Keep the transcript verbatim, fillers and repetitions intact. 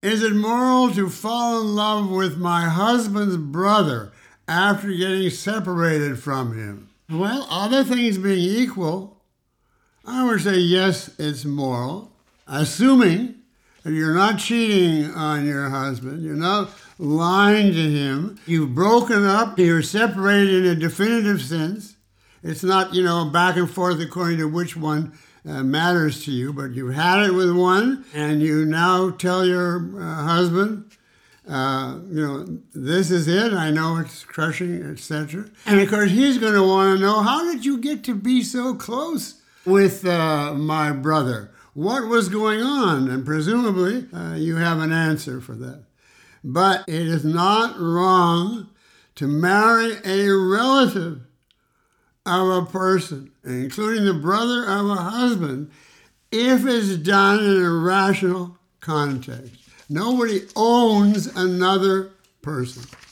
Is it moral to fall in love with my husband's brother after getting separated from him? Well, other things being equal, I would say yes, it's moral, assuming that you're not cheating on your husband, you're not lying to him, you've broken up, you're separated in a definitive sense. It's not, you know, back and forth according to which one uh, matters to you, but you've had it with one, and you now tell your uh, husband, uh, you know, this is it, I know it's crushing, et cetera. And of course, he's going to want to know, how did you get to be so close with uh, my brother? What was going on? And presumably, uh, you have an answer for that. But it is not wrong to marry a relative of a person, including the brother of a husband, if it's done in a rational context. Nobody owns another person.